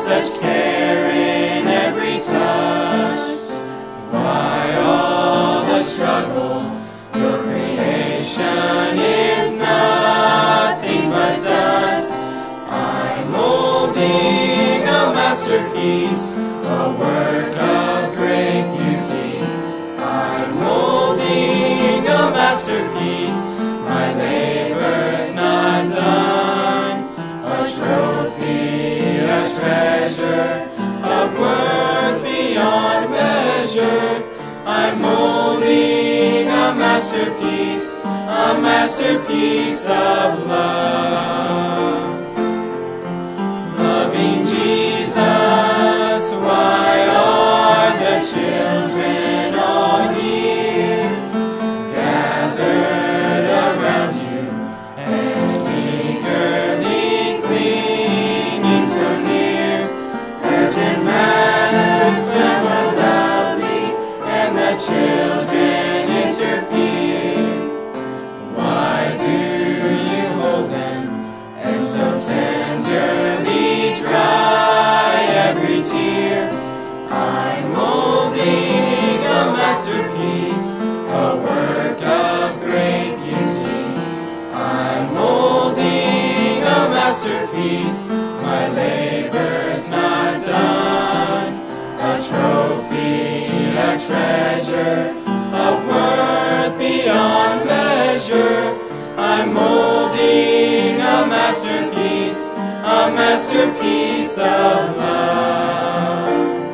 such care in every touch? Why all the struggle? Your creation is nothing but dust. I'm molding a masterpiece, a work of great beauty. I'm molding a masterpiece, my labor's not done. A trophy, a treasure of worth beyond measure. I'm molding a masterpiece of love. Loving Jesus, why are the children all here, gathered around you and eagerly clinging so near? Urgent masters them are lovely, and the children interfere. Why do you hold them and so tenderly dry every tear? I'm molding a masterpiece, a work of great beauty. I'm molding a masterpiece, my labor's not done. A trophy, a treasure of worth beyond measure. I'm molding a masterpiece of love.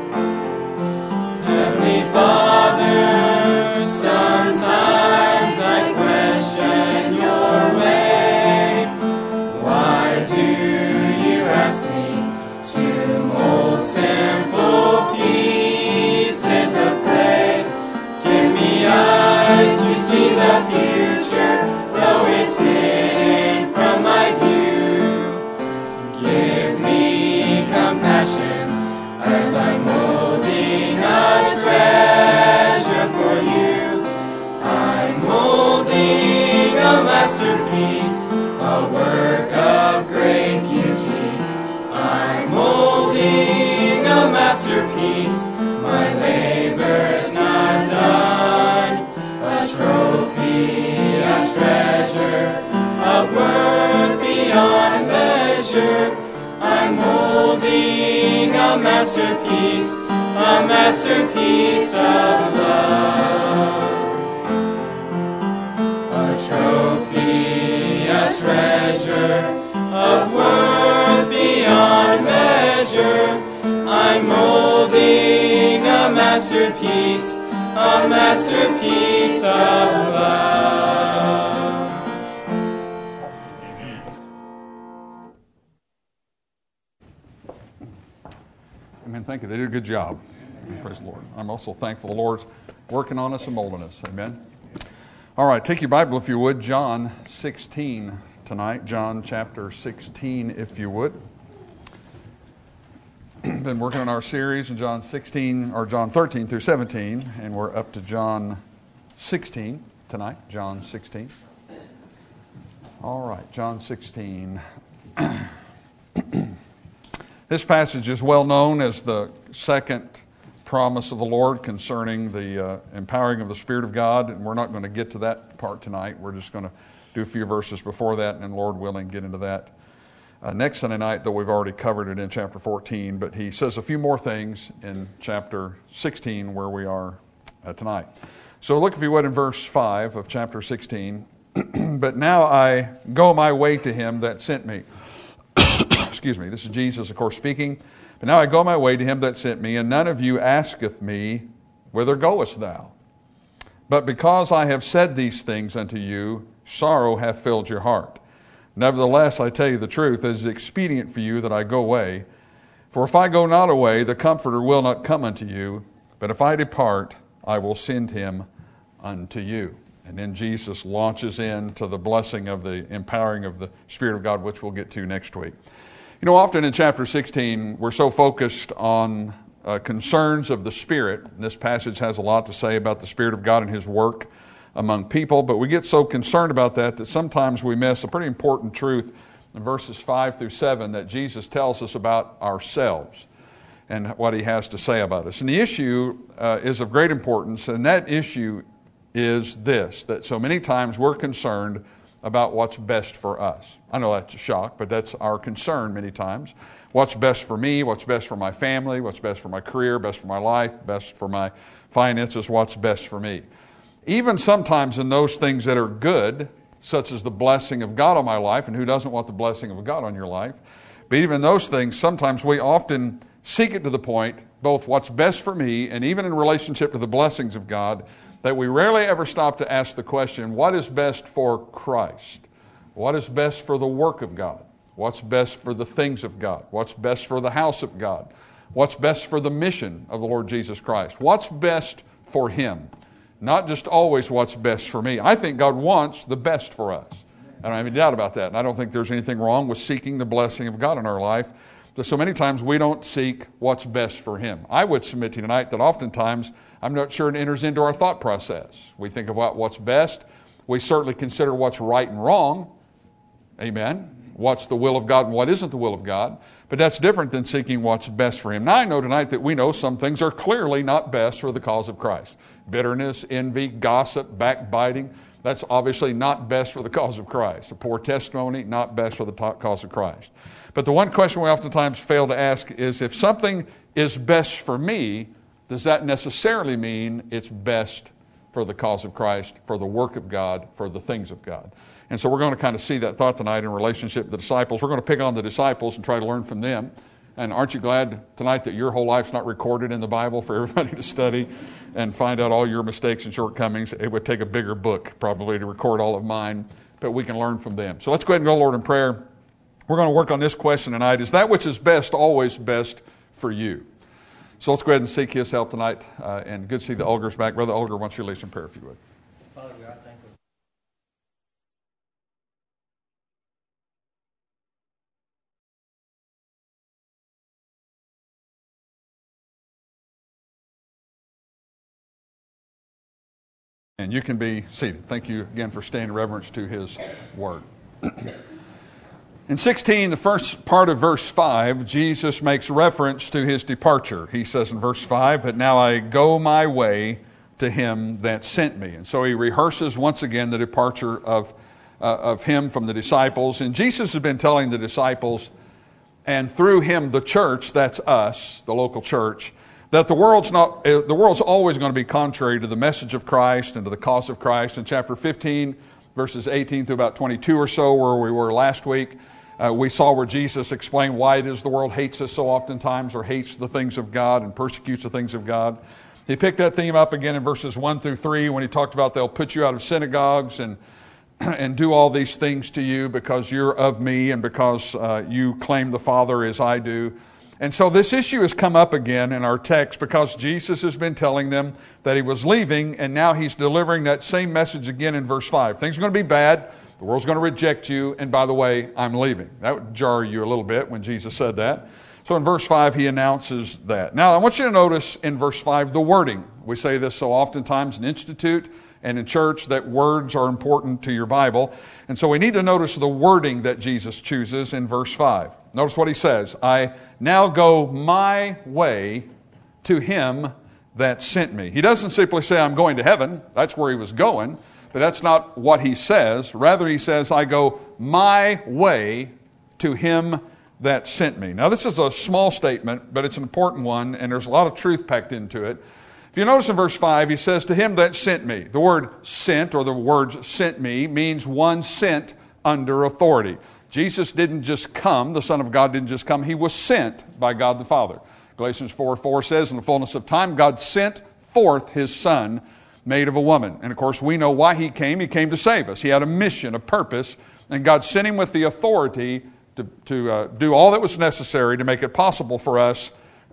Heavenly Father, sometimes I question your way. Why do you ask me to mold simple pieces of clay? Give me eyes to see the future, though it's hidden from my view. Give me compassion as I'm molding a treasure for you. I'm molding a masterpiece, a work of great beauty. I'm molding a masterpiece, my labor's not done. A trophy, a treasure of worth beyond measure. I'm molding a masterpiece of love. A trophy, a treasure of worth beyond measure. I'm molding a masterpiece of love. Amen. Thank you. They did a good job. Praise the Lord. I'm also thankful the Lord's working on us and molding us. Amen. All right, take your Bible if you would. John 16 tonight. John chapter 16 if you would. Been working on our series in John 16 or John 13 through 17, and we're up to John 16 tonight. John 16. All right, John 16. This passage is well known as the second promise of the Lord concerning the empowering of the Spirit of God, and we're not going to get to that part tonight. We're just going to do a few verses before that, and then, Lord willing, get into that next Sunday night, though we've already covered it in chapter 14. But he says a few more things in chapter 16 where we are tonight. So look, if you would, in verse 5 of chapter 16. But now I go my way to him that sent me. Excuse me, this is Jesus, of course, speaking. But now I go my way to him that sent me, and none of you asketh me, whither goest thou? But because I have said these things unto you, sorrow hath filled your heart. Nevertheless, I tell you the truth, it is expedient for you that I go away. For if I go not away, the Comforter will not come unto you. But if I depart, I will send him unto you. And then Jesus launches into the blessing of the empowering of the Spirit of God, which we'll get to next week. You know, often in chapter 16, we're so focused on concerns of the Spirit. This passage has a lot to say about the Spirit of God and his work among people, but we get so concerned about that sometimes we miss a pretty important truth in verses 5 through 7 that Jesus tells us about ourselves and what he has to say about us. And the issue is of great importance, and that issue is this, that so many times we're concerned about what's best for us. I know that's a shock, but that's our concern many times. What's best for me, what's best for my family, what's best for my career, best for my life, best for my finances, what's best for me. Even sometimes in those things that are good, such as the blessing of God on my life, and who doesn't want the blessing of God on your life? But even those things, sometimes we often seek it to the point, both what's best for me and even in relationship to the blessings of God, that we rarely ever stop to ask the question, what is best for Christ? What is best for the work of God? What's best for the things of God? What's best for the house of God? What's best for the mission of the Lord Jesus Christ? What's best for Him? Not just always what's best for me. I think God wants the best for us. I don't have any doubt about that. And I don't think there's anything wrong with seeking the blessing of God in our life. But so many times we don't seek what's best for Him. I would submit to you tonight that oftentimes I'm not sure it enters into our thought process. We think about what's best. We certainly consider what's right and wrong. Amen. What's the will of God and what isn't the will of God. But that's different than seeking what's best for Him. Now I know tonight that we know some things are clearly not best for the cause of Christ. Bitterness, envy, gossip, backbiting. That's obviously not best for the cause of Christ. A poor testimony, not best for the cause of Christ. But the one question we oftentimes fail to ask is, if something is best for me, does that necessarily mean it's best for the cause of Christ, for the work of God, for the things of God? And so we're going to kind of see that thought tonight in relationship to the disciples. We're going to pick on the disciples and try to learn from them. And aren't you glad tonight that your whole life's not recorded in the Bible for everybody to study and find out all your mistakes and shortcomings? It would take a bigger book probably to record all of mine, but we can learn from them. So let's go ahead and go, Lord, in prayer. We're going to work on this question tonight. Is that which is best always best for you? So let's go ahead and seek His help tonight. And good to see the Olgers back. Brother Olger, why don't you lead us in prayer if you would. Father God, thank you. And you can be seated. Thank you again for staying in reverence to His Word. In 16, the first part of verse 5, Jesus makes reference to His departure. He says in verse 5, "But now I go my way to Him that sent me." And so He rehearses once again the departure of Him from the disciples. And Jesus has been telling the disciples, and through Him the church, that's us, the local church, that the world's always going to be contrary to the message of Christ and to the cause of Christ. In chapter 15, verses 18 through about 22 or so, where we were last week, we saw where Jesus explained why it is the world hates us so oftentimes, or hates the things of God and persecutes the things of God. He picked that theme up again in verses 1 through 3 when he talked about they'll put you out of synagogues and do all these things to you because you're of me and because you claim the Father as I do. And so this issue has come up again in our text because Jesus has been telling them that He was leaving, and now He's delivering that same message again in verse 5. Things are going to be bad. The world's going to reject you, and by the way, I'm leaving. That would jar you a little bit when Jesus said that. So in verse 5, He announces that. Now, I want you to notice in verse 5 the wording. We say this so oftentimes in Institute and in church, that words are important to your Bible. And so we need to notice the wording that Jesus chooses in verse 5. Notice what He says. "I now go my way to Him that sent me." He doesn't simply say, "I'm going to heaven." That's where He was going. But that's not what He says. Rather, He says, "I go my way to Him that sent me." Now, this is a small statement, but it's an important one, and there's a lot of truth packed into it. If you notice in verse 5, He says, "To Him that sent me." The word sent, or the words sent me, means one sent under authority. Jesus didn't just come. The Son of God didn't just come. He was sent by God the Father. Galatians 4:4 says, "In the fullness of time, God sent forth His Son, made of a woman." And of course, we know why He came. He came to save us. He had a mission, a purpose, and God sent Him with the authority to do all that was necessary to make it possible for us,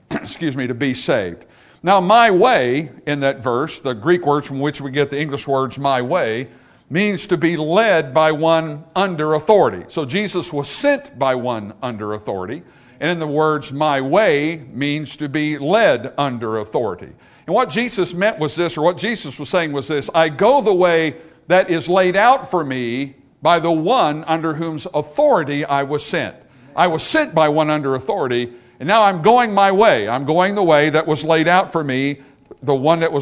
to be saved. Now, my way in that verse, the Greek words from which we get the English words my way, means to be led by one under authority. So Jesus was sent by one under authority. And in the words my way means to be led under authority. And what Jesus meant was this, or what Jesus was saying was this: I go the way that is laid out for me by the one under whose authority I was sent. I was sent by one under authority, and now I'm going my way. I'm going the way that was laid out for me. The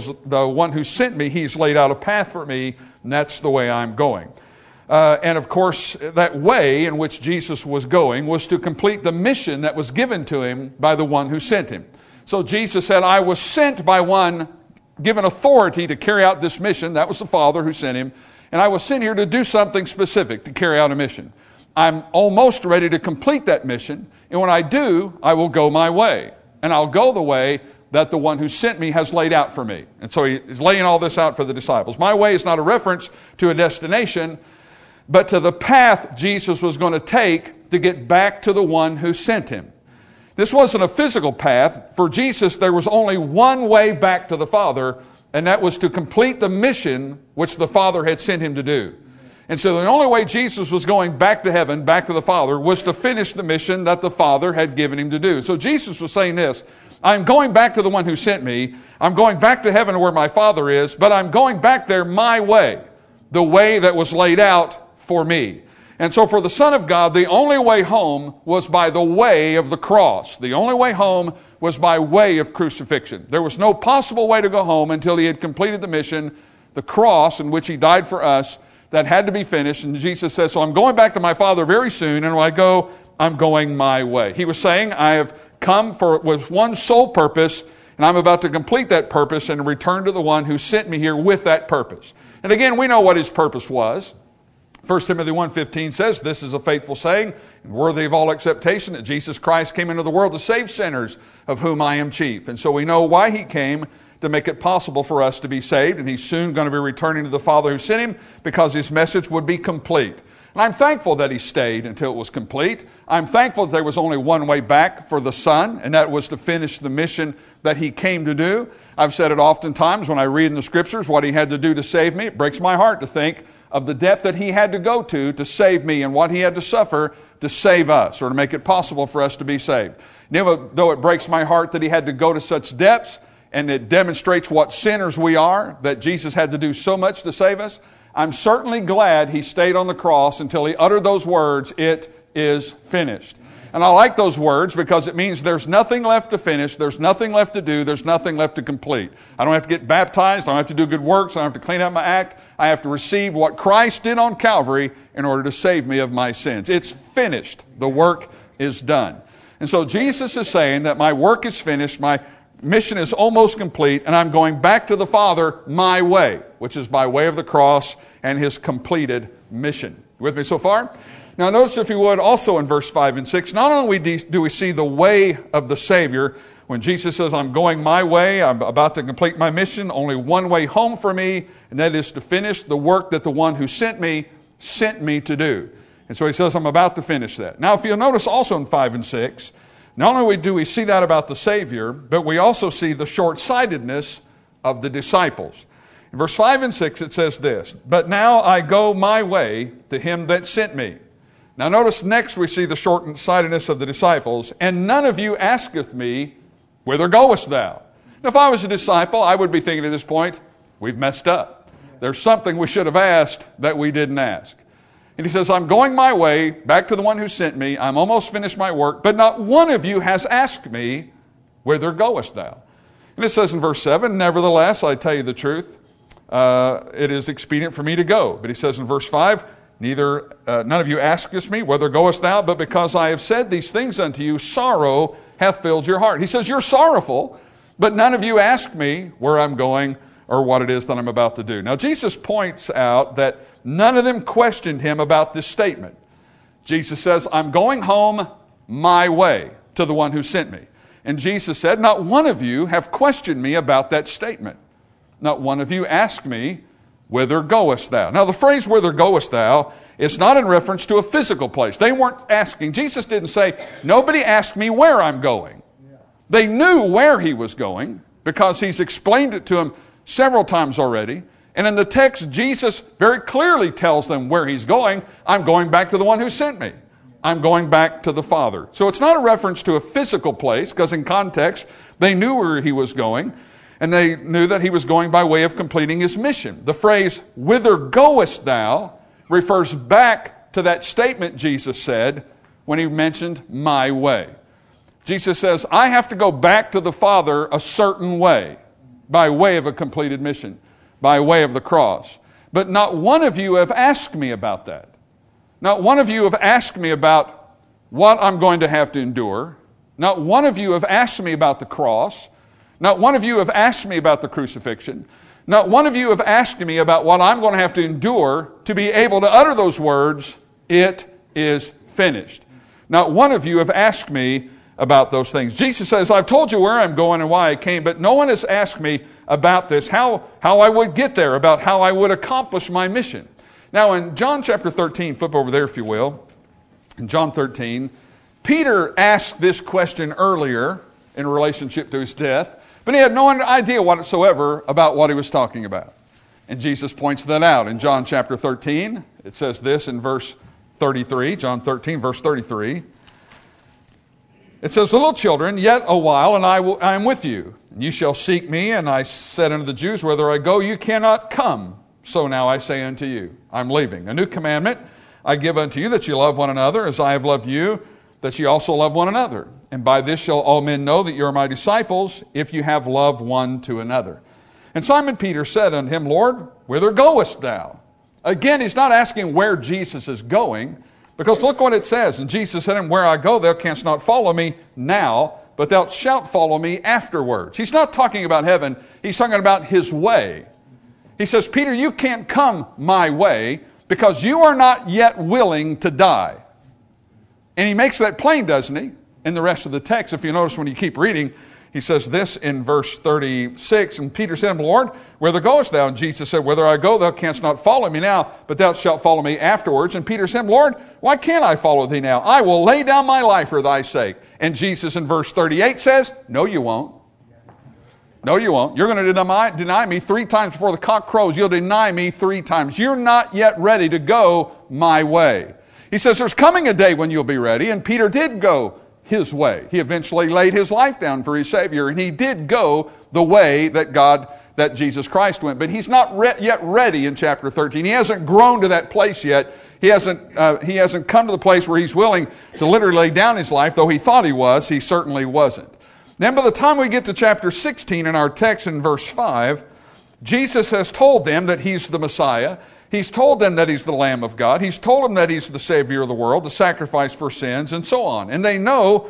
one who sent me, he's laid out a path for me, and that's the way I'm going. And of course, that way in which Jesus was going was to complete the mission that was given to him by the one who sent him. So Jesus said, I was sent by one given authority to carry out this mission. That was the Father who sent him. And I was sent here to do something specific, to carry out a mission. I'm almost ready to complete that mission. And when I do, I will go my way. And I'll go the way that the one who sent me has laid out for me. And so he's laying all this out for the disciples. My way is not a reference to a destination, but to the path Jesus was going to take to get back to the one who sent him. This wasn't a physical path. For Jesus, there was only one way back to the Father, and that was to complete the mission which the Father had sent him to do. And so the only way Jesus was going back to heaven, back to the Father, was to finish the mission that the Father had given him to do. So Jesus was saying this, I'm going back to the one who sent me. I'm going back to heaven where my Father is, but I'm going back there my way, the way that was laid out for me. And so for the Son of God, the only way home was by the way of the cross. The only way home was by way of crucifixion. There was no possible way to go home until he had completed the mission, the cross in which he died for us, that had to be finished. And Jesus says, so I'm going back to my Father very soon, and when I go, I'm going my way. He was saying, I have come with one sole purpose, and I'm about to complete that purpose and return to the one who sent me here with that purpose. And again, we know what his purpose was. 1 Timothy 1:15 says, this is a faithful saying, and worthy of all acceptation, that Jesus Christ came into the world to save sinners, of whom I am chief. And so we know why he came, to make it possible for us to be saved, and he's soon going to be returning to the Father who sent him, because his message would be complete. And I'm thankful that he stayed until it was complete. I'm thankful that there was only one way back for the Son, and that was to finish the mission that he came to do. I've said it oftentimes when I read in the Scriptures what he had to do to save me. It breaks my heart to think of the depth that he had to go to save me, and what he had to suffer to save us, or to make it possible for us to be saved. Though it breaks my heart that he had to go to such depths, and it demonstrates what sinners we are, that Jesus had to do so much to save us, I'm certainly glad he stayed on the cross until he uttered those words, it is finished. And I like those words because it means there's nothing left to finish, there's nothing left to do, there's nothing left to complete. I don't have to get baptized, I don't have to do good works, I don't have to clean up my act. I have to receive what Christ did on Calvary in order to save me of my sins. It's finished. The work is done. And so Jesus is saying that my work is finished, my mission is almost complete, and I'm going back to the Father my way, which is by way of the cross and his completed mission. You with me so far? Now notice, if you would, also in verse 5 and 6, not only do we see the way of the Savior, when Jesus says, I'm going my way, I'm about to complete my mission, only one way home for me, and that is to finish the work that the one who sent me to do. And so he says, I'm about to finish that. Now if you'll notice also in 5 and 6, not only do we see that about the Savior, but we also see the short-sightedness of the disciples. In verse 5 and 6 it says this, but now I go my way to him that sent me. Now notice next we see the short-sightedness of the disciples, and none of you asketh me, whither goest thou? Now if I was a disciple, I would be thinking at this point, we've messed up. There's something we should have asked that we didn't ask. And he says, I'm going my way back to the one who sent me. I'm almost finished my work, but not one of you has asked me, whither goest thou? And it says in verse 7, nevertheless, I tell you the truth, it is expedient for me to go. But he says in verse 5, none of you asketh me, whither goest thou? But because I have said these things unto you, sorrow hath filled your heart. He says, you're sorrowful, but none of you ask me where I'm going or what it is that I'm about to do. Now Jesus points out that none of them questioned him about this statement. Jesus says, I'm going home my way to the one who sent me. And Jesus said, not one of you have questioned me about that statement. Not one of you asked me, whither goest thou? Now the phrase, whither goest thou, is not in reference to a physical place. They weren't asking. Jesus didn't say, nobody asked me where I'm going. They knew where he was going because he's explained it to them several times already. And in the text, Jesus very clearly tells them where he's going. I'm going back to the one who sent me. I'm going back to the Father. So it's not a reference to a physical place, because in context, they knew where he was going, and they knew that he was going by way of completing his mission. The phrase, whither goest thou, refers back to that statement Jesus said when he mentioned my way. Jesus says, I have to go back to the Father a certain way, by way of a completed mission, by way of the cross. But not one of you have asked me about that. Not one of you have asked me about what I'm going to have to endure. Not one of you have asked me about the cross. Not one of you have asked me about the crucifixion. Not one of you have asked me about what I'm going to have to endure to be able to utter those words, it is finished. Not one of you have asked me about those things. Jesus says, I've told you where I'm going and why I came, but no one has asked me about this, how I would get there, about how I would accomplish my mission. Now in John chapter 13, flip over there if you will, in John 13, Peter asked this question earlier in relationship to his death, but he had no idea whatsoever about what he was talking about. And Jesus points that out. In John chapter 13, it says this in verse 33, John 13, verse 33. It says, little children, yet a while, and I am with you. And you shall seek me, and I said unto the Jews, whither I go, you cannot come. So now I say unto you, I'm leaving. A new commandment I give unto you, that you love one another, as I have loved you, that ye also love one another. And by this shall all men know that you are my disciples, if you have love one to another. And Simon Peter said unto him, Lord, whither goest thou? Again, he's not asking where Jesus is going, because look what it says. And Jesus said to him, where I go, thou canst not follow me now, but thou shalt follow me afterwards. He's not talking about heaven. He's talking about his way. He says, Peter, you can't come my way because you are not yet willing to die. And he makes that plain, doesn't he? In the rest of the text, if you notice when you keep reading, he says this in verse 36, and Peter said, Lord, whither goest thou? And Jesus said, whither I go, thou canst not follow me now, but thou shalt follow me afterwards. And Peter said, Lord, why can't I follow thee now? I will lay down my life for thy sake. And Jesus in verse 38 says, no, you won't. No, you won't. You're going to deny me 3 times before the cock crows. You'll deny me 3 times. You're not yet ready to go my way. He says, there's coming a day when you'll be ready. And Peter did go his way. He eventually laid his life down for his Savior, and he did go the way that Jesus Christ went. But he's not yet ready in chapter 13. He hasn't grown to that place yet. He hasn't come to the place where he's willing to literally lay down his life, though he thought he was. He certainly wasn't. Then by the time we get to chapter 16 in our text in verse 5, Jesus has told them that he's the Messiah. He's told them that he's the Lamb of God. He's told them that he's the Savior of the world, the sacrifice for sins, and so on. And they know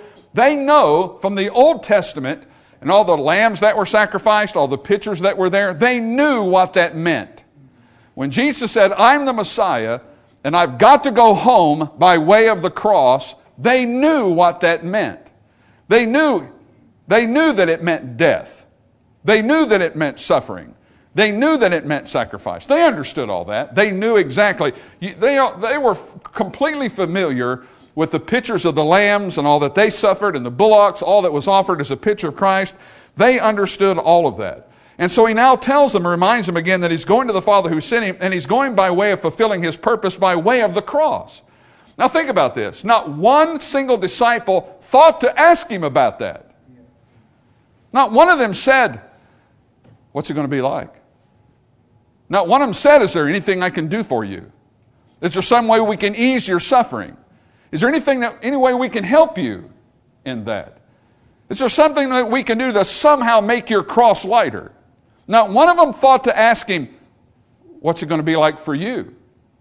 from the Old Testament and all the lambs that were sacrificed, all the pictures that were there, they knew what that meant. When Jesus said, I'm the Messiah, and I've got to go home by way of the cross, they knew what that meant. They knew that it meant death. They knew that it meant suffering. They knew that it meant sacrifice. They understood all that. They knew exactly. They were completely familiar with the pictures of the lambs and all that they suffered and the bullocks, all that was offered as a picture of Christ. They understood all of that. And so he now tells them, reminds them again that he's going to the Father who sent him, and he's going by way of fulfilling his purpose by way of the cross. Now think about this. Not one single disciple thought to ask him about that. Not one of them said, what's it going to be like? Not one of them said, is there anything I can do for you? Is there some way we can ease your suffering? Is there any way we can help you in that? Is there something that we can do to somehow make your cross lighter? Not one of them thought to ask him, what's it going to be like for you?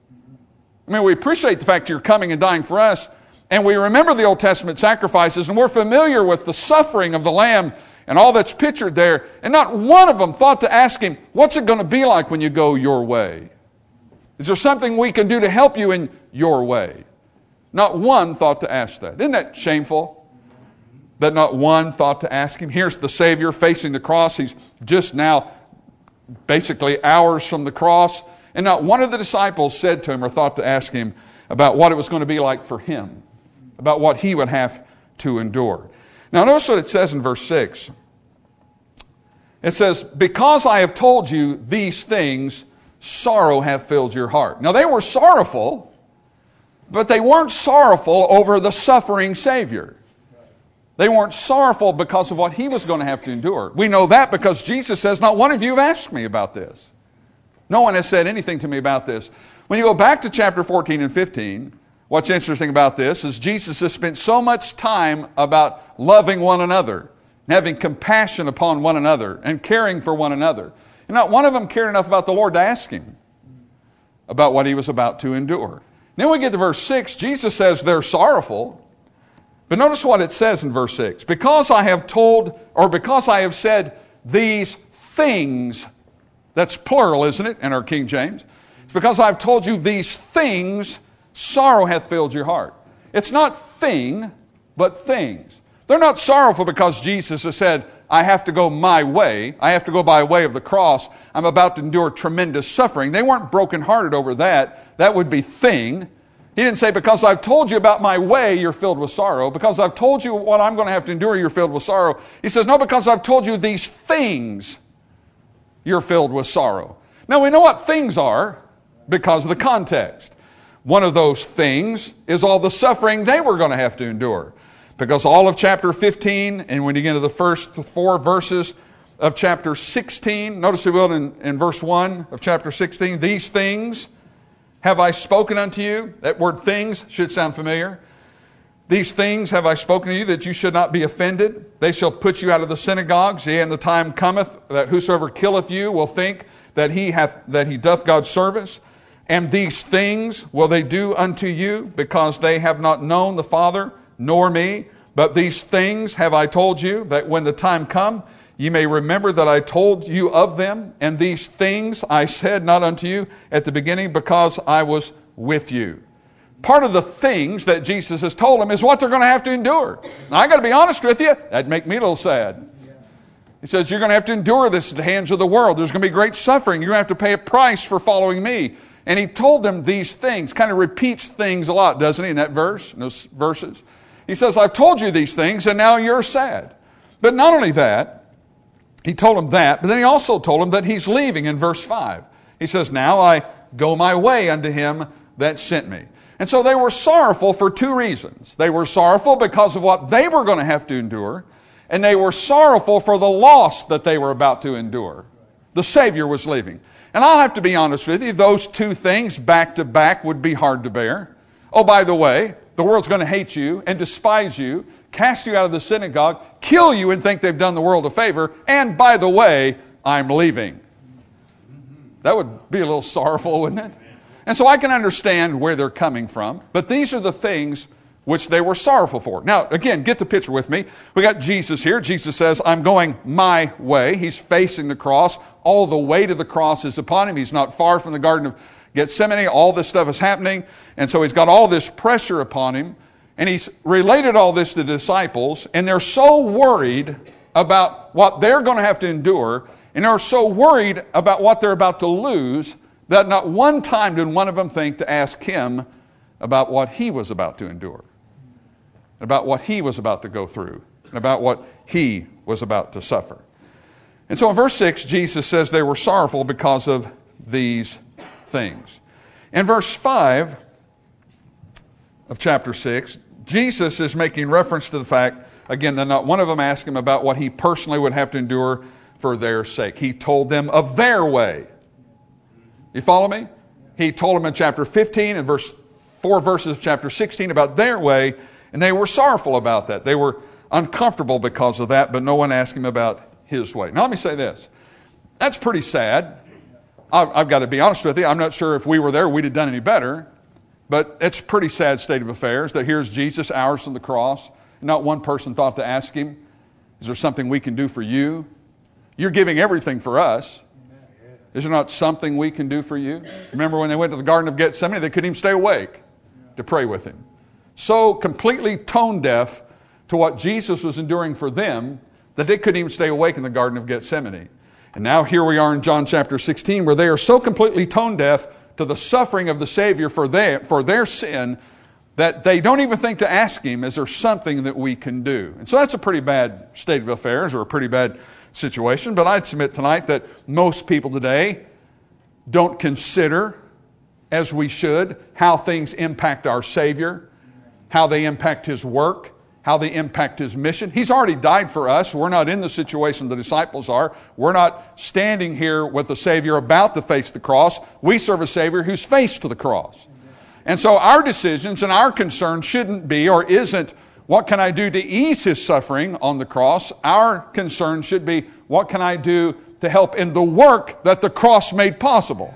I mean, we appreciate the fact you're coming and dying for us, and we remember the Old Testament sacrifices, and we're familiar with the suffering of the Lamb and all that's pictured there. And not one of them thought to ask him, what's it going to be like when you go your way? Is there something we can do to help you in your way? Not one thought to ask that. Isn't that shameful? That not one thought to ask him. Here's the Savior facing the cross. He's just now basically hours from the cross. And not one of the disciples said to him or thought to ask him about what it was going to be like for him, about what he would have to endure. Now notice what it says in verse 6. It says, because I have told you these things, sorrow hath filled your heart. Now they were sorrowful, but they weren't sorrowful over the suffering Savior. They weren't sorrowful because of what he was going to have to endure. We know that because Jesus says, not one of you have asked me about this. No one has said anything to me about this. When you go back to chapter 14 and 15, what's interesting about this is Jesus has spent so much time about loving one another, and having compassion upon one another, and caring for one another. And not one of them cared enough about the Lord to ask him about what he was about to endure. Then we get to verse 6, Jesus says they're sorrowful. But notice what it says in verse 6. Because I have said these things, that's plural, isn't it, in our King James? It's because I've told you these things, sorrow hath filled your heart. It's not thing, but things. They're not sorrowful because Jesus has said, I have to go my way. I have to go by way of the cross. I'm about to endure tremendous suffering. They weren't brokenhearted over that. That would be thing. He didn't say, because I've told you about my way, you're filled with sorrow. Because I've told you what I'm going to have to endure, you're filled with sorrow. He says, no, because I've told you these things, you're filled with sorrow. Now, we know what things are because of the context. One of those things is all the suffering they were going to have to endure. Because all of chapter 15, and when you get into the first 4 verses of chapter 16, notice you will in verse 1 of chapter 16, these things have I spoken unto you. That word things should sound familiar. These things have I spoken to you, that you should not be offended. They shall put you out of the synagogues. Yea, and the time cometh that whosoever killeth you will think that he doth God's service. And these things will they do unto you, because they have not known the Father nor me. But these things have I told you, that when the time come, ye may remember that I told you of them. And these things I said not unto you at the beginning, because I was with you. Part of the things that Jesus has told them is what they're going to have to endure. Now, I got to be honest with you, that'd make me a little sad. He says, you're going to have to endure this at the hands of the world. There's going to be great suffering. You're going to have to pay a price for following me. And he told them these things, kind of repeats things a lot, doesn't he, in that verse, in those verses? He says, I've told you these things, and now you're sad. But not only that, he told them that, but then he also told them that he's leaving in verse 5. He says, now I go my way unto him that sent me. And so they were sorrowful for 2 reasons. They were sorrowful because of what they were going to have to endure, and they were sorrowful for the loss that they were about to endure. The Savior was leaving. And I'll have to be honest with you, those 2 things back to back would be hard to bear. Oh, by the way, the world's going to hate you and despise you, cast you out of the synagogue, kill you and think they've done the world a favor, and by the way, I'm leaving. That would be a little sorrowful, wouldn't it? And so I can understand where they're coming from, but these are the things which they were sorrowful for. Now, again, get the picture with me. We got Jesus here. Jesus says, I'm going my way. He's facing the cross. All the weight of the cross is upon him. He's not far from the Garden of Gethsemane. All this stuff is happening. And so he's got all this pressure upon him. And he's related all this to the disciples. And they're so worried about what they're going to have to endure. And they're so worried about what they're about to lose that not one time did one of them think to ask him about what he was about to endure, about what he was about to go through, and about what he was about to suffer. And so in verse 6, Jesus says they were sorrowful because of these things. In verse 5 of chapter 6, Jesus is making reference to the fact, again, that not one of them asked him about what he personally would have to endure for their sake. He told them of their way. You follow me? He told them in chapter 15 and 4 verses of chapter 16 about their way, and they were sorrowful about that. They were uncomfortable because of that, but no one asked him about his way. Now let me say this. That's pretty sad. I've got to be honest with you. I'm not sure if we were there we'd have done any better, but it's a pretty sad state of affairs that here's Jesus, hours from the cross, and not one person thought to ask him, is there something we can do for you? You're giving everything for us. Is there not something we can do for you? Remember when they went to the Garden of Gethsemane, they couldn't even stay awake to pray with him. So completely tone deaf to what Jesus was enduring for them that they couldn't even stay awake in the Garden of Gethsemane. And now here we are in John chapter 16 where they are so completely tone deaf to the suffering of the Savior for their sin that they don't even think to ask him, is there something that we can do? And so that's a pretty bad state of affairs, or a pretty bad situation. But I'd submit tonight that most people today don't consider, as we should, how things impact our Savior, how they impact his work, how they impact His mission. He's already died for us. We're not in the situation the disciples are. We're not standing here with a Savior about to face the cross. We serve a Savior who's faced to the cross. And so our decisions and our concern shouldn't be or isn't, what can I do to ease His suffering on the cross? Our concern should be, what can I do to help in the work that the cross made possible?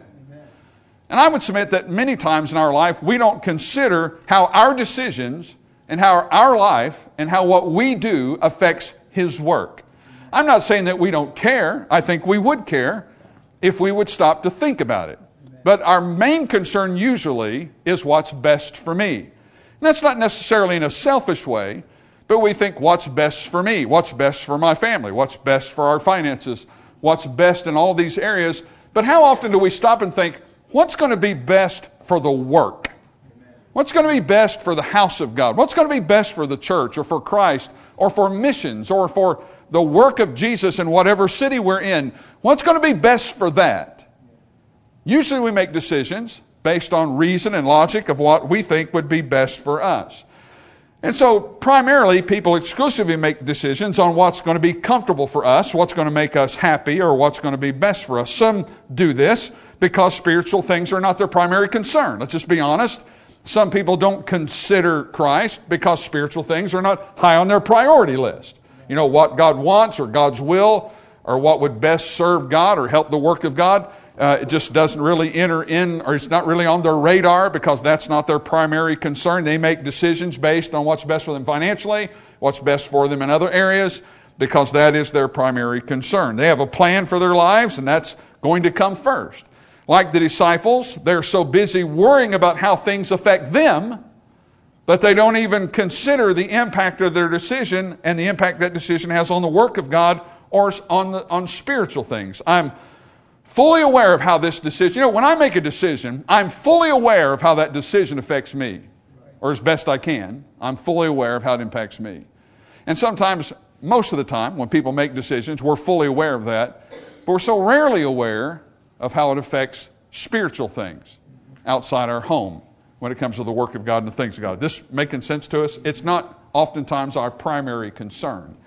And I would submit that many times in our life, we don't consider how our decisions and how our life and how what we do affects His work. I'm not saying that we don't care. I think we would care if we would stop to think about it. But our main concern usually is what's best for me. And that's not necessarily in a selfish way, but we think what's best for me, what's best for my family, what's best for our finances, what's best in all these areas. But how often do we stop and think, what's going to be best for the work? What's going to be best for the house of God? What's going to be best for the church or for Christ or for missions or for the work of Jesus in whatever city we're in? What's going to be best for that? Usually we make decisions based on reason and logic of what we think would be best for us. And so primarily people exclusively make decisions on what's going to be comfortable for us, what's going to make us happy, or what's going to be best for us. Some do this because spiritual things are not their primary concern. Let's just be honest. Some people don't consider Christ because spiritual things are not high on their priority list. You know, what God wants or God's will or what would best serve God or help the work of God, it just doesn't really enter in, or it's not really on their radar because that's not their primary concern. They make decisions based on what's best for them financially, what's best for them in other areas, because that is their primary concern. They have a plan for their lives, and that's going to come first. Like the disciples, they're so busy worrying about how things affect them that they don't even consider the impact of their decision and the impact that decision has on the work of God or on spiritual things. I'm fully aware of how this decision, when I make a decision, I'm fully aware of how that decision affects me, or as best I can, I'm fully aware of how it impacts me. And sometimes, most of the time, when people make decisions, we're fully aware of that, but we're so rarely aware of how it affects spiritual things outside our home when it comes to the work of God and the things of God. This making sense to us? It's not oftentimes our primary concern.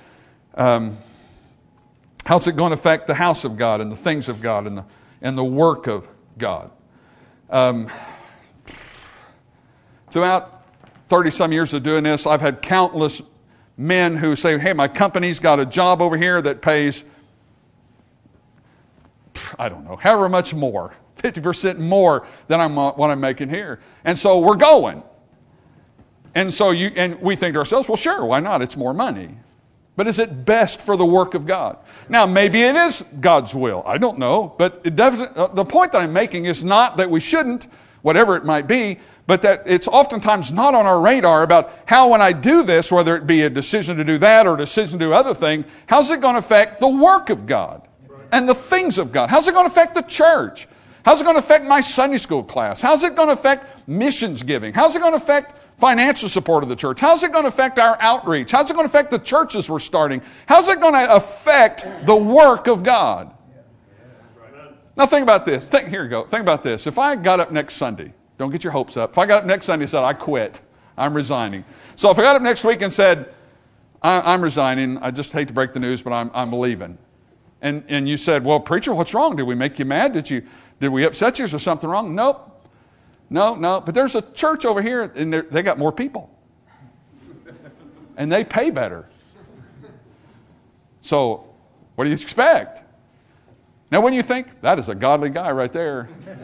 How's it going to affect the house of God and the things of God and the work of God? Throughout 30-some years of doing this, I've had countless men who say, hey, my company's got a job over here that pays, I don't know, however much more, 50% more than what I'm making here. And so we're going. And so we think to ourselves, well, sure, why not? It's more money. But is it best for the work of God? Now, maybe it is God's will. I don't know. But it doesn't. The point that I'm making is not that we shouldn't, whatever it might be, but that it's oftentimes not on our radar about how when I do this, whether it be a decision to do that or a decision to do other thing, how's it going to affect the work of God and the things of God? How's it going to affect the church? How's it going to affect my Sunday school class? How's it going to affect missions giving? How's it going to affect financial support of the church? How's it going to affect our outreach? How's it going to affect the churches we're starting? How's it going to affect the work of God? Now think about this. Here you go. Think about this. If I got up next Sunday, don't get your hopes up. If I got up next Sunday and said, I quit, I'm resigning. So if I got up next week and said, I'm resigning, I just hate to break the news, but I'm leaving. And you said, well, preacher, what's wrong? Did we make you mad? Did we upset you? Is there something wrong? Nope. No. But there's a church over here, and they got more people. And they pay better. So, what do you expect? Now, when you think, that is a godly guy right there.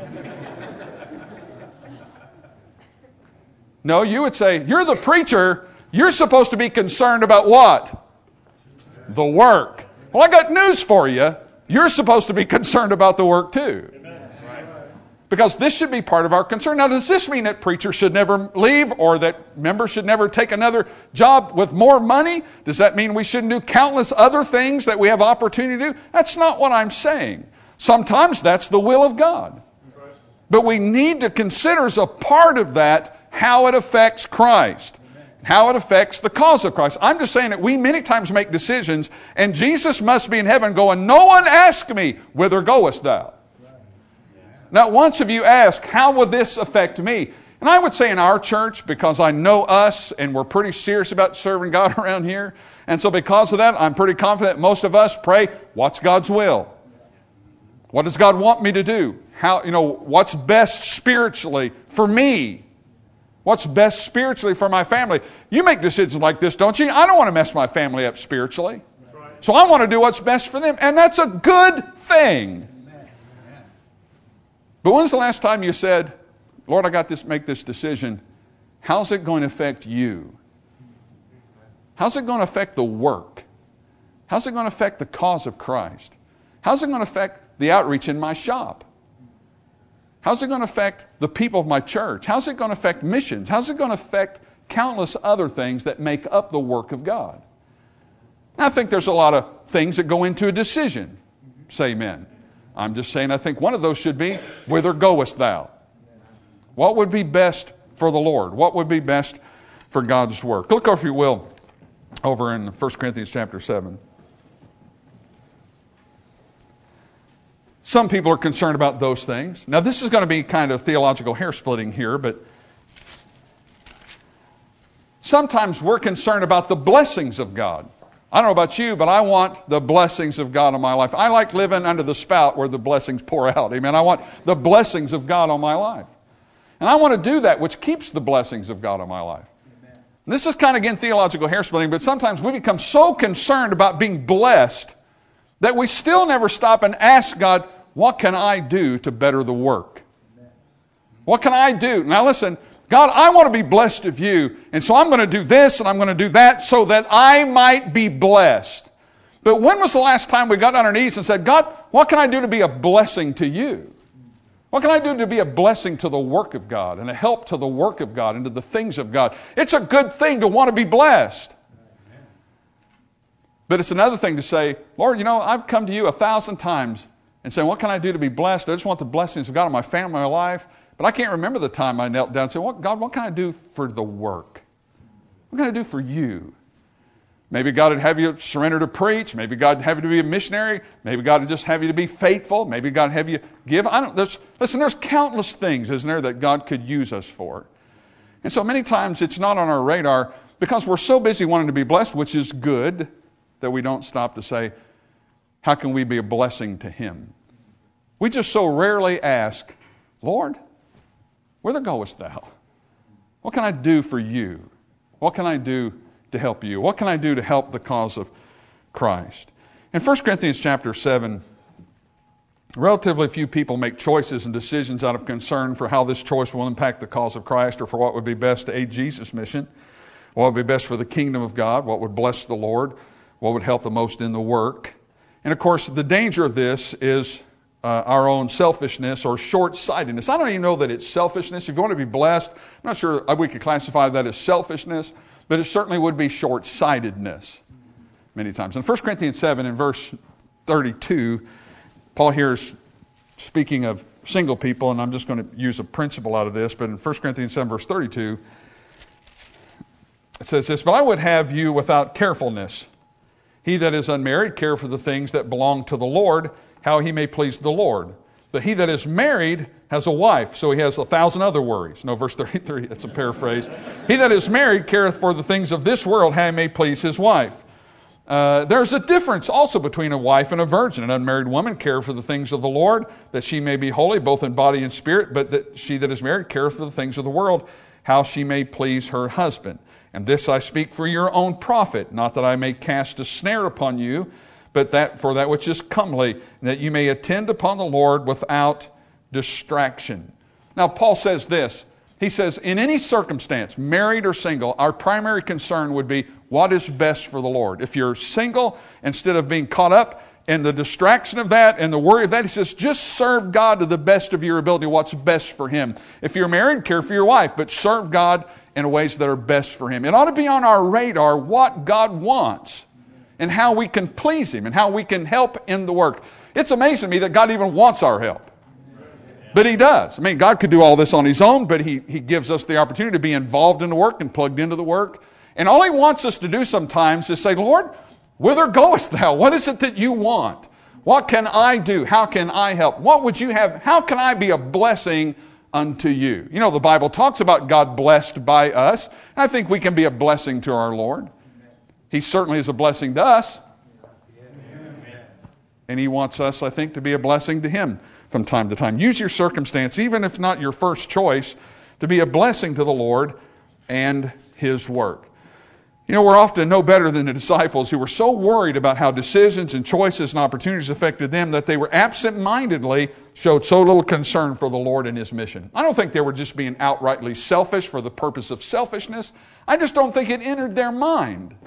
No, you would say, you're the preacher. You're supposed to be concerned about what? The work. Well, I got news for you. You're supposed to be concerned about the work too. Because this should be part of our concern. Now, does this mean that preachers should never leave or that members should never take another job with more money? Does that mean we shouldn't do countless other things that we have opportunity to do? That's not what I'm saying. Sometimes that's the will of God. But we need to consider as a part of that how it affects Christ, how it affects the cause of Christ. I'm just saying that we many times make decisions and Jesus must be in heaven going, no one asked me, whither goest thou? Not once have you asked, how will this affect me? And I would say in our church, because I know us and we're pretty serious about serving God around here, and so because of that, I'm pretty confident most of us pray, what's God's will? What does God want me to do? What's best spiritually for me? What's best spiritually for my family? You make decisions like this, don't you? I don't want to mess my family up spiritually. So I want to do what's best for them. And that's a good thing. But when's the last time you said, Lord, I got to make this decision. How's it going to affect you? How's it going to affect the work? How's it going to affect the cause of Christ? How's it going to affect the outreach in my shop? How's it going to affect the people of my church? How's it going to affect missions? How's it going to affect countless other things that make up the work of God? And I think there's a lot of things that go into a decision. Say amen. I'm just saying I think one of those should be, whither goest thou? What would be best for the Lord? What would be best for God's work? Look, if you will, over in 1 Corinthians chapter 7. Some people are concerned about those things. Now, this is going to be kind of theological hair-splitting here, but sometimes we're concerned about the blessings of God. I don't know about you, but I want the blessings of God on my life. I like living under the spout where the blessings pour out. Amen. I want the blessings of God on my life. And I want to do that which keeps the blessings of God on my life. Amen. This is kind of, again, theological hair-splitting, but sometimes we become so concerned about being blessed that we still never stop and ask God, what can I do to better the work? What can I do? Now listen, God, I want to be blessed of you, and so I'm going to do this and I'm going to do that so that I might be blessed. But when was the last time we got on our knees and said, God, what can I do to be a blessing to you? What can I do to be a blessing to the work of God and a help to the work of God and to the things of God? It's a good thing to want to be blessed. But it's another thing to say, Lord, I've come to you 1,000 times and saying, what can I do to be blessed? I just want the blessings of God in my family, my life. But I can't remember the time I knelt down and said, God, what can I do for the work? What can I do for you? Maybe God would have you surrender to preach. Maybe God would have you to be a missionary. Maybe God would just have you to be faithful. Maybe God would have you give. There's countless things, isn't there, that God could use us for. And so many times it's not on our radar because we're so busy wanting to be blessed, which is good, that we don't stop to say, how can we be a blessing to Him? We just so rarely ask, Lord, whither goest thou? What can I do for you? What can I do to help you? What can I do to help the cause of Christ? In 1 Corinthians chapter 7, relatively few people make choices and decisions out of concern for how this choice will impact the cause of Christ or for what would be best to aid Jesus' mission, what would be best for the kingdom of God, what would bless the Lord, what would help the most in the work. And of course, the danger of this is our own selfishness or short-sightedness. I don't even know that it's selfishness. If you want to be blessed, I'm not sure we could classify that as selfishness, but it certainly would be short-sightedness many times. In 1 Corinthians 7, in verse 32, Paul here is speaking of single people, and I'm just going to use a principle out of this, but in 1 Corinthians 7, verse 32, it says this, but I would have you without carefulness. He that is unmarried care for the things that belong to the Lord, how he may please the Lord. But he that is married has a wife, so he has 1,000 other worries. No, verse 33, that's a paraphrase. He that is married careth for the things of this world, how he may please his wife. There's a difference also between a wife and a virgin. An unmarried woman careth for the things of the Lord, that she may be holy, both in body and spirit, but that she that is married careth for the things of the world, how she may please her husband. And this I speak for your own profit, not that I may cast a snare upon you, but that for that which is comely, that you may attend upon the Lord without distraction. Now, Paul says this. He says, in any circumstance, married or single, our primary concern would be what is best for the Lord. If you're single, instead of being caught up in the distraction of that and the worry of that, he says, just serve God to the best of your ability, what's best for Him. If you're married, care for your wife, but serve God in ways that are best for Him. It ought to be on our radar what God wants and how we can please Him and how we can help in the work. It's amazing to me that God even wants our help. But He does. I mean, God could do all this on His own, but He gives us the opportunity to be involved in the work and plugged into the work. And all He wants us to do sometimes is say, Lord, whither goest thou? What is it that you want? What can I do? How can I help? What would you have? How can I be a blessing unto you. You know, the Bible talks about God blessed by us. And I think we can be a blessing to our Lord. He certainly is a blessing to us. And He wants us, I think, to be a blessing to Him from time to time. Use your circumstance, even if not your first choice, to be a blessing to the Lord and His work. You know, we're often no better than the disciples who were so worried about how decisions and choices and opportunities affected them that they were absent-mindedly showed so little concern for the Lord and His mission. I don't think they were just being outrightly selfish for the purpose of selfishness. I just don't think it entered their mind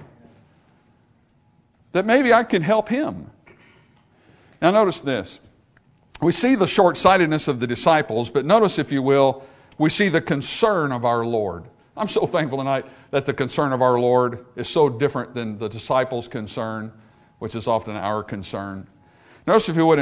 that maybe I could help Him. Now notice this. We see the short-sightedness of the disciples, but notice, if you will, we see the concern of our Lord. I'm so thankful tonight that the concern of our Lord is so different than the disciples' concern, which is often our concern. Notice, if you would,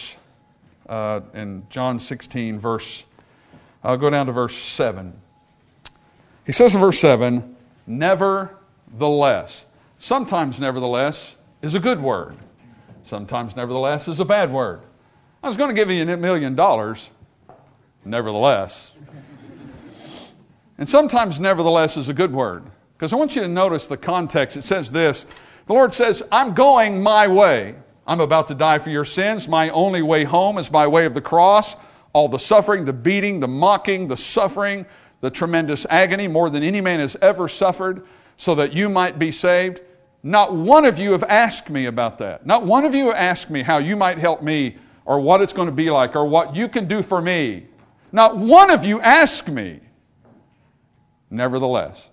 in John 16, I'll go down to verse 7. He says in verse 7, nevertheless. Sometimes nevertheless is a good word. Sometimes nevertheless is a bad word. I was going to give you $1 million, nevertheless. And sometimes nevertheless is a good word. Because I want you to notice the context. It says this. The Lord says, I'm going my way. I'm about to die for your sins. My only way home is by way of the cross. All the suffering, the beating, the mocking, the suffering, the tremendous agony, more than any man has ever suffered, so that you might be saved. Not one of you have asked me about that. Not one of you have asked me how you might help me, or what it's going to be like, or what you can do for me. Not one of you asked me. Nevertheless,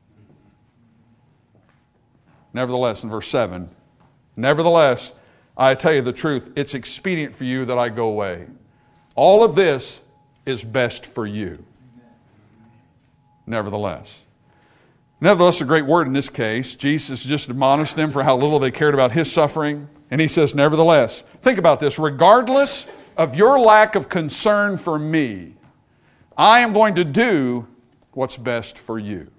in verse 7, nevertheless, I tell you the truth, it's expedient for you that I go away. All of this is best for you. Nevertheless. Nevertheless, a great word in this case. Jesus just admonished them for how little they cared about His suffering. And He says, nevertheless, think about this, regardless of your lack of concern for me, I am going to do what's best for you.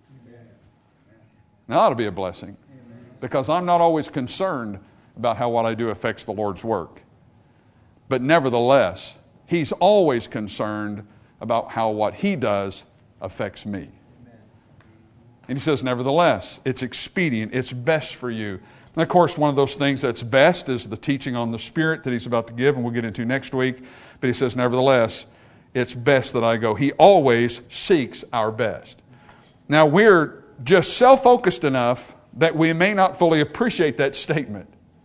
Now, that ought to be a blessing, because I'm not always concerned about how what I do affects the Lord's work. But nevertheless, He's always concerned about how what He does affects me. And He says, nevertheless, it's expedient, it's best for you. And of course, one of those things that's best is the teaching on the Spirit that He's about to give, and we'll get into next week. But He says, nevertheless, it's best that I go. He always seeks our best. Now, we're just self-focused enough that we may not fully appreciate that statement.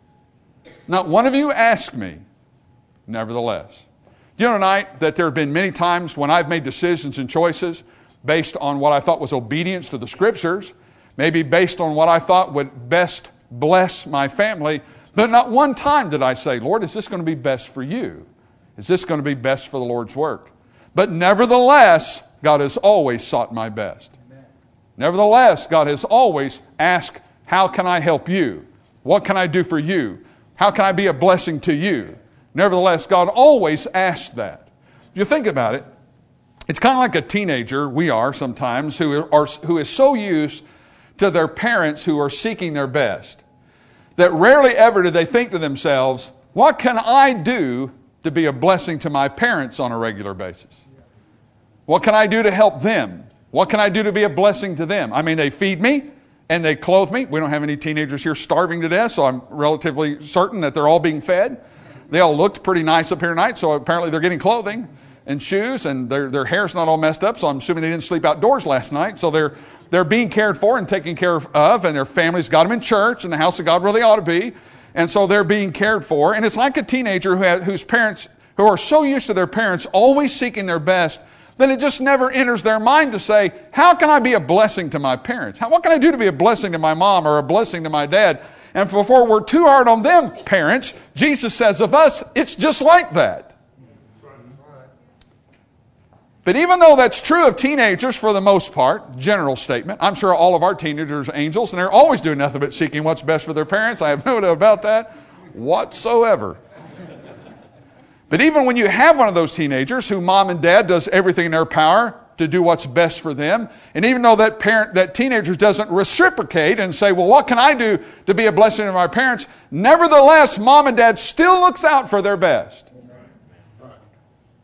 Not one of you asked me, nevertheless. You know tonight that there have been many times when I've made decisions and choices based on what I thought was obedience to the Scriptures, maybe based on what I thought would best bless my family, but not one time did I say, Lord, is this going to be best for you? Is this going to be best for the Lord's work? But nevertheless, God has always sought my best. Nevertheless, God has always asked, how can I help you? What can I do for you? How can I be a blessing to you? Nevertheless, God always asks that. If you think about it, it's kind of like a teenager, we are sometimes, who is so used to their parents who are seeking their best, that rarely ever do they think to themselves, what can I do to be a blessing to my parents on a regular basis? What can I do to help them? What can I do to be a blessing to them? I mean, they feed me and they clothe me. We don't have any teenagers here starving to death, so I'm relatively certain that they're all being fed. They all looked pretty nice up here tonight, so apparently they're getting clothing and shoes, and their hair's not all messed up, so I'm assuming they didn't sleep outdoors last night. So they're being cared for and taken care of, and their families got them in church and the house of God where they ought to be. And so they're being cared for. And it's like a teenager whose parents, who are so used to their parents always seeking their best, then it just never enters their mind to say, how can I be a blessing to my parents? What can I do to be a blessing to my mom or a blessing to my dad? And before we're too hard on them, parents, Jesus says of us, it's just like that. But even though that's true of teenagers for the most part, general statement, I'm sure all of our teenagers are angels, and they're always doing nothing but seeking what's best for their parents. I have no doubt about that whatsoever. But even when you have one of those teenagers who mom and dad does everything in their power to do what's best for them, and even though that teenager doesn't reciprocate and say, well, what can I do to be a blessing to my parents? Nevertheless, mom and dad still looks out for their best.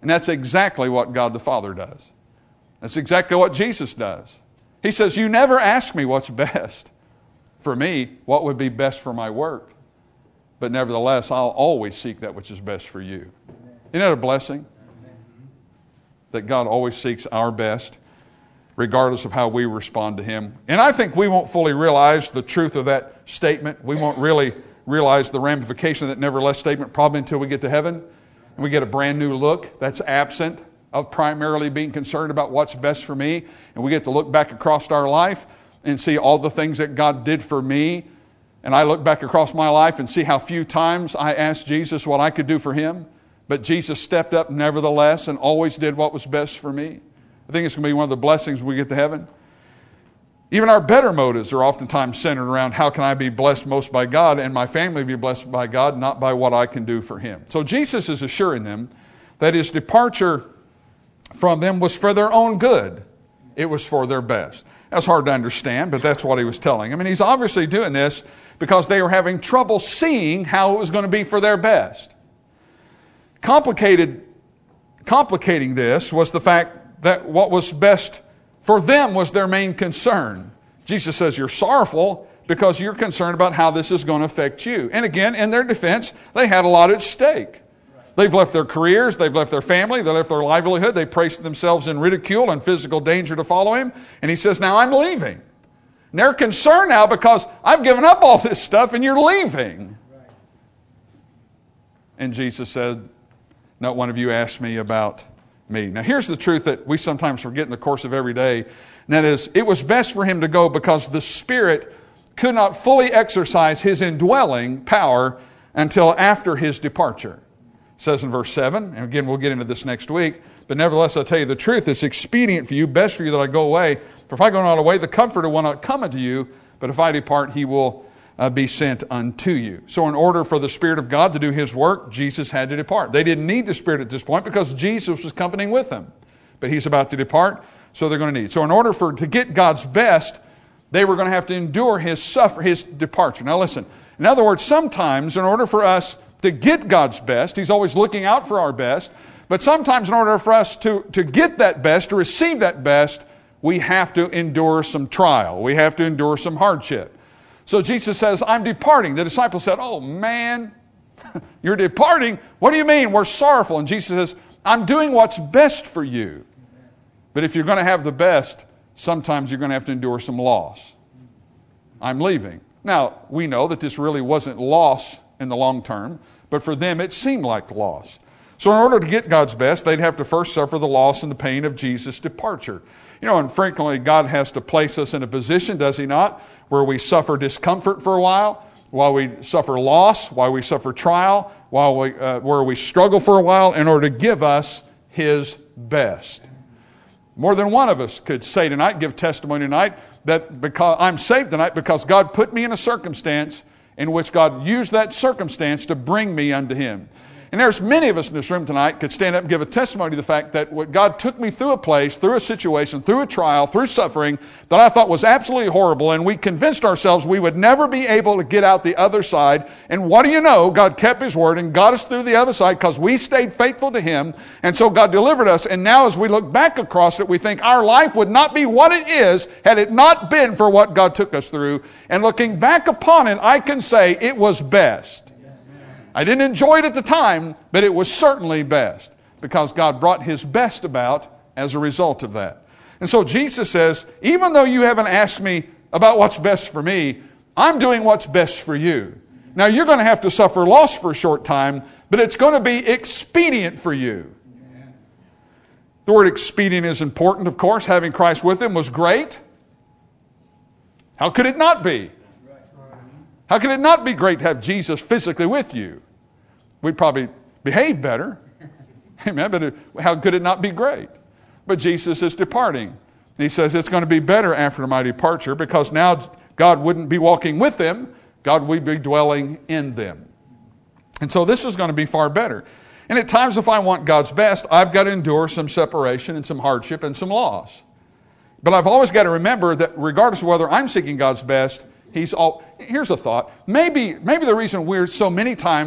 And that's exactly what God the Father does. That's exactly what Jesus does. He says, you never ask me what's best for me, what would be best for my work. But nevertheless, I'll always seek that which is best for you. Isn't that a blessing? That God always seeks our best, regardless of how we respond to Him. And I think we won't fully realize the truth of that statement. We won't really realize the ramification of that nevertheless statement probably until we get to heaven and we get a brand new look that's absent of primarily being concerned about what's best for me. And we get to look back across our life and see all the things that God did for me. And I look back across my life and see how few times I asked Jesus what I could do for Him. But Jesus stepped up nevertheless and always did what was best for me. I think it's going to be one of the blessings when we get to heaven. Even our better motives are oftentimes centered around how can I be blessed most by God and my family be blessed by God, not by what I can do for Him. So Jesus is assuring them that His departure from them was for their own good. It was for their best. That's hard to understand, but that's what He was telling them. And He's obviously doing this because they were having trouble seeing how it was going to be for their best. Complicating this was the fact that what was best for them was their main concern. Jesus says, you're sorrowful because you're concerned about how this is going to affect you. And again, in their defense, they had a lot at stake. They've left their careers, they've left their family, they left their livelihood, they placed themselves in ridicule and physical danger to follow Him. And He says, now I'm leaving. And they're concerned now because I've given up all this stuff and you're leaving. And Jesus said, not one of you asked me about me. Now here's the truth that we sometimes forget in the course of every day. And that is, it was best for Him to go because the Spirit could not fully exercise His indwelling power until after His departure. It says in verse 7, and again we'll get into this next week, but nevertheless I'll tell you the truth, it's expedient for you, best for you that I go away. For if I go not away, the Comforter will not come unto you, but if I depart, He will be sent unto you. So in order for the Spirit of God to do His work, Jesus had to depart. They didn't need the Spirit at this point because Jesus was accompanying with them. But He's about to depart, so they're going to need. So in order to get God's best, they were going to have to endure His departure. Now listen, in other words, sometimes in order for us to get God's best, He's always looking out for our best, but sometimes in order for us to get that best, to receive that best, we have to endure some trial. We have to endure some hardship. So Jesus says, I'm departing. The disciples said, oh man, you're departing? What do you mean? We're sorrowful. And Jesus says, I'm doing what's best for you. But if you're going to have the best, sometimes you're going to have to endure some loss. I'm leaving. Now, we know that this really wasn't loss in the long term, but for them it seemed like loss. So in order to get God's best, they'd have to first suffer the loss and the pain of Jesus' departure. You know, and frequently God has to place us in a position, does He not, where we suffer discomfort for a while we suffer loss, while we suffer trial, where we struggle for a while in order to give us His best. More than one of us could say tonight, give testimony tonight, that because I'm saved tonight because God put me in a circumstance in which God used that circumstance to bring me unto Him. And there's many of us in this room tonight could stand up and give a testimony to the fact that what God took me through a place, through a situation, through a trial, through suffering that I thought was absolutely horrible, and we convinced ourselves we would never be able to get out the other side. And what do you know? God kept His word and got us through the other side because we stayed faithful to Him. And so God delivered us. And now as we look back across it, we think our life would not be what it is had it not been for what God took us through. And looking back upon it, I can say it was best. I didn't enjoy it at the time, but it was certainly best because God brought His best about as a result of that. And so Jesus says, even though you haven't asked me about what's best for me, I'm doing what's best for you. Now you're going to have to suffer loss for a short time, but it's going to be expedient for you. The word expedient is important, of course. Having Christ with Him was great. How could it not be? How can it not be great to have Jesus physically with you? We'd probably behave better. Amen. But how could it not be great? But Jesus is departing. He says it's going to be better after my departure because now God wouldn't be walking with them. God would be dwelling in them. And so this is going to be far better. And at times if I want God's best, I've got to endure some separation and some hardship and some loss. But I've always got to remember that regardless of whether I'm seeking God's best, Here's a thought. Maybe the reason we're so many times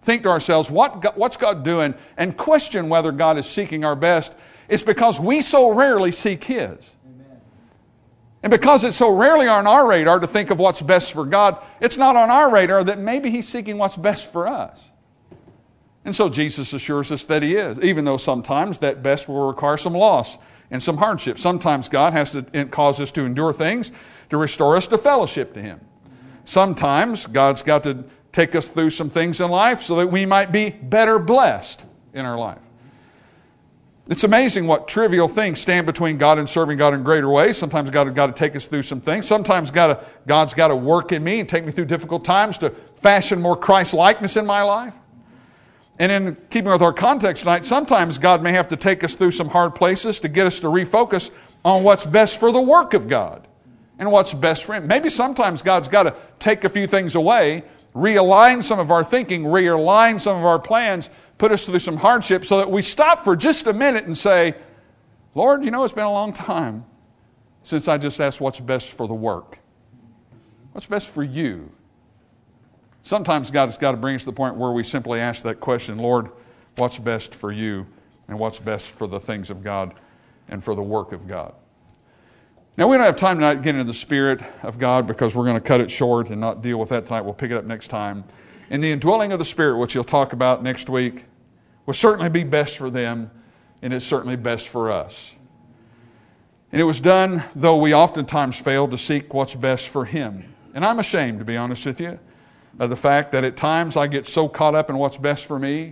think to ourselves, what's God doing? And question whether God is seeking our best, it's because we so rarely seek His. Amen. And because it's so rarely on our radar to think of what's best for God, it's not on our radar that maybe He's seeking what's best for us. And so Jesus assures us that He is, even though sometimes that best will require some loss and some hardship. Sometimes God has to cause us to endure things to restore us to fellowship to Him. Sometimes God's got to take us through some things in life so that we might be better blessed in our life. It's amazing what trivial things stand between God and serving God in greater ways. Sometimes God has got to take us through some things. Sometimes God's got to work in me and take me through difficult times to fashion more Christ-likeness in my life. And in keeping with our context tonight, sometimes God may have to take us through some hard places to get us to refocus on what's best for the work of God and what's best for Him. Maybe sometimes God's got to take a few things away, realign some of our thinking, realign some of our plans, put us through some hardship so that we stop for just a minute and say, Lord, it's been a long time since I just asked what's best for the work. What's best for you? Sometimes God's got to bring us to the point where we simply ask that question, Lord, what's best for you and what's best for the things of God and for the work of God? Now, we don't have time tonight to get into the Spirit of God because we're going to cut it short and not deal with that tonight. We'll pick it up next time. And the indwelling of the Spirit, which you'll talk about next week, will certainly be best for them, and it's certainly best for us. And it was done, though we oftentimes fail to seek what's best for Him. And I'm ashamed, to be honest with you, of the fact that at times I get so caught up in what's best for me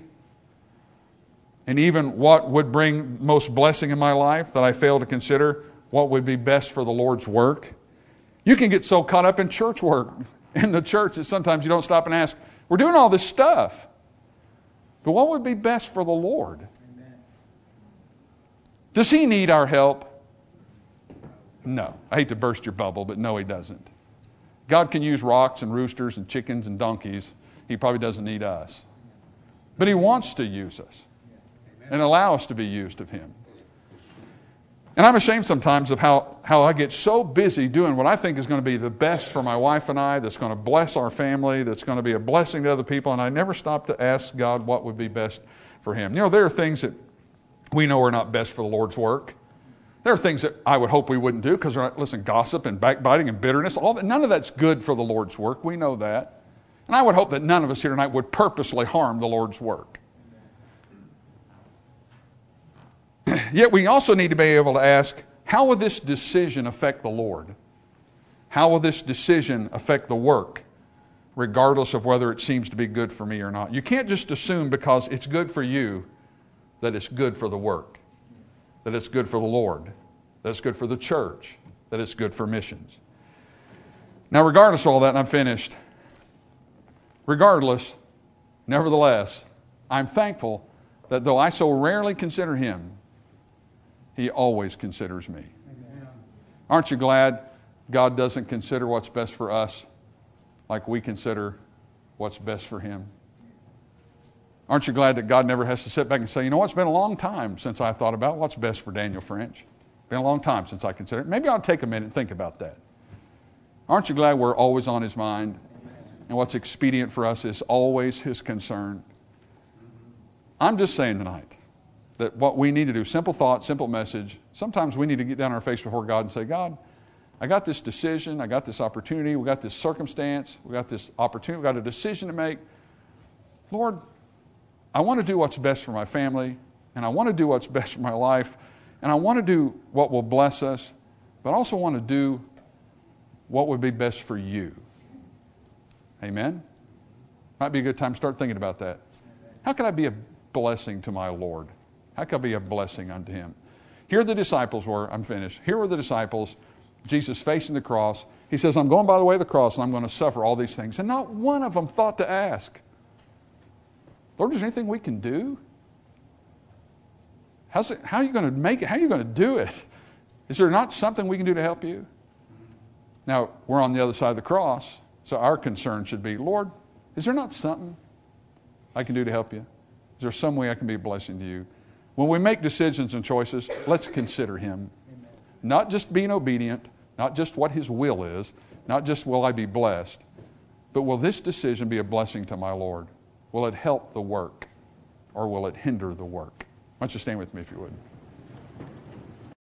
and even what would bring most blessing in my life that I fail to consider what would be best for the Lord's work. You can get so caught up in church work in the church that sometimes you don't stop and ask, we're doing all this stuff, but what would be best for the Lord? Amen. Does He need our help? No. I hate to burst your bubble, but no, He doesn't. God can use rocks and roosters and chickens and donkeys. He probably doesn't need us. But He wants to use us and allow us to be used of Him. And I'm ashamed sometimes of how I get so busy doing what I think is going to be the best for my wife and I, that's going to bless our family, that's going to be a blessing to other people, and I never stop to ask God what would be best for Him. There are things that we know are not best for the Lord's work. There are things that I would hope we wouldn't do because, listen, gossip and backbiting and bitterness, none of that's good for the Lord's work. We know that. And I would hope that none of us here tonight would purposely harm the Lord's work. Yet we also need to be able to ask, how will this decision affect the Lord? How will this decision affect the work, regardless of whether it seems to be good for me or not? You can't just assume because it's good for you that it's good for the work, that it's good for the Lord, that it's good for the church, that it's good for missions. Now, regardless of all that, and I'm finished, nevertheless, I'm thankful that though I so rarely consider Him, He always considers me. Amen. Aren't you glad God doesn't consider what's best for us like we consider what's best for Him? Aren't you glad that God never has to sit back and say, it's been a long time since I thought about what's best for Daniel French. It's been a long time since I considered it. Maybe I'll take a minute and think about that. Aren't you glad we're always on His mind? And what's expedient for us is always His concern. I'm just saying tonight that what we need to do, simple thought, simple message, sometimes we need to get down on our face before God and say, God, I got this decision, I got this opportunity, we got this circumstance, we got this opportunity, we got a decision to make. Lord, I want to do what's best for my family, and I want to do what's best for my life, and I want to do what will bless us, but I also want to do what would be best for you. Amen? Might be a good time to start thinking about that. How can I be a blessing to my Lord? How can I be a blessing unto Him? Here the disciples were. I'm finished. Here were the disciples. Jesus facing the cross. He says, I'm going by the way of the cross, and I'm going to suffer all these things. And not one of them thought to ask, Lord, is there anything we can do? How are you going to make it? How are you going to do it? Is there not something we can do to help you? Now, we're on the other side of the cross, so our concern should be, Lord, is there not something I can do to help you? Is there some way I can be a blessing to you? When we make decisions and choices, let's consider Him. Amen. Not just being obedient, not just what His will is, not just will I be blessed, but will this decision be a blessing to my Lord? Will it help the work, or will it hinder the work? Why don't you stand with me if you would?